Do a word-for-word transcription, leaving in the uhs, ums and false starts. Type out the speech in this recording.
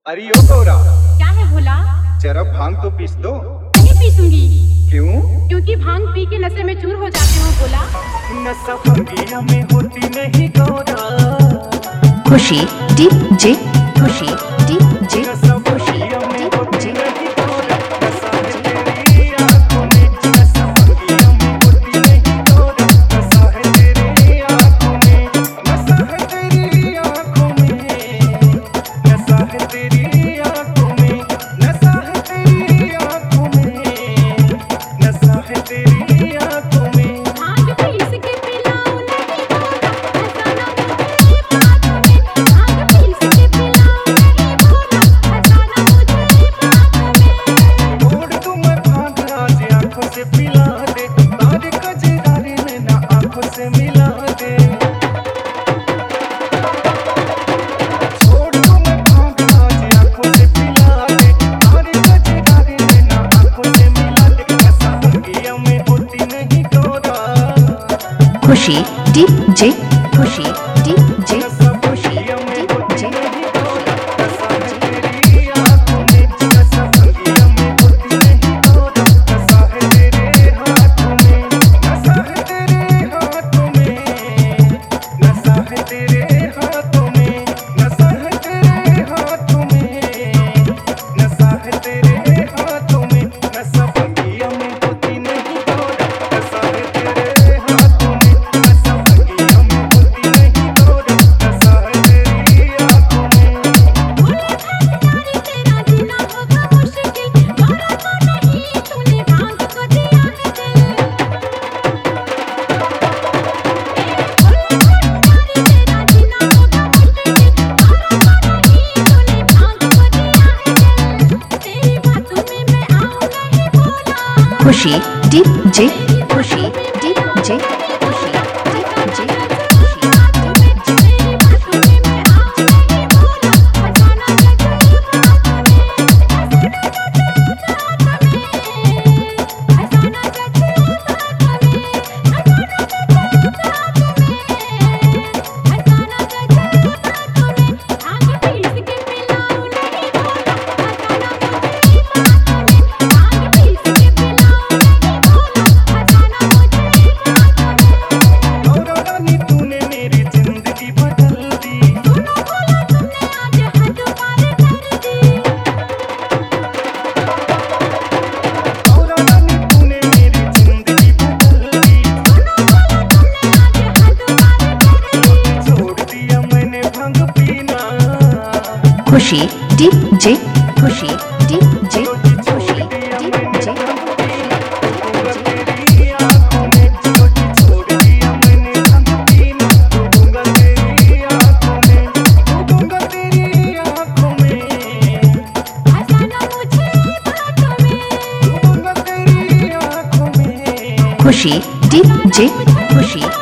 अरे ओ गौरा, क्या है भोला? जरा भांग तो पीस दो। नहीं पीसूंगी। क्यों? क्योंकि भांग पी के नशे में चूर हो जाते हो भोला। नशा भंगिया में होती नहीं Gaura. Khushi DJ, Khushi DJ, Khushi DJ. Khushi DJ, Khushi DJ, Khushi DJ. Khushi DJ, Khushi DJ, Khushi DJ. Khushi DJ, Khushi DJ, Khushi DJ. Khushi DJ, खुशी